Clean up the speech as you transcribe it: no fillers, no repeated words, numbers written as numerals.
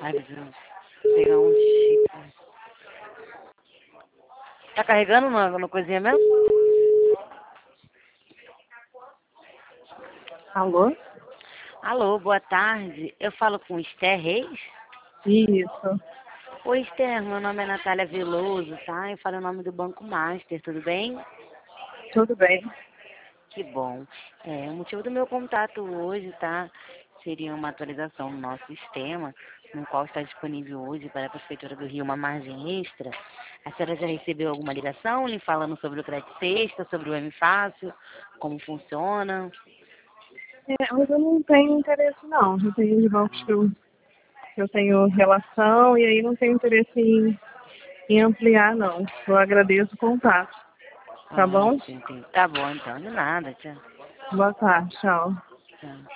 Ai, preciso pegar um chip. Tá carregando uma coisinha mesmo? Alô? Alô, boa tarde. Eu falo com Esther Reis? Isso, Oi, Esther, meu nome é Natália Veloso, tá? Eu falo em nome do Banco Master, tudo bem? tudo bem. Que bom. O motivo do meu contato hoje, tá? Seria uma atualização no nosso sistema, no qual está disponível hoje para a Prefeitura do Rio uma margem extra. A senhora já recebeu alguma ligação lhe falando sobre o crédito sexta, sobre o M Fácil, como funciona? Mas eu não tenho interesse não. Eu tenho de bancos que eu tenho relação e aí não tenho interesse em ampliar não. Eu agradeço o contato. Tá Ah, bom? sim, sim. Tá bom, então. De nada, tchau. Boa tarde, tchau. Tchau.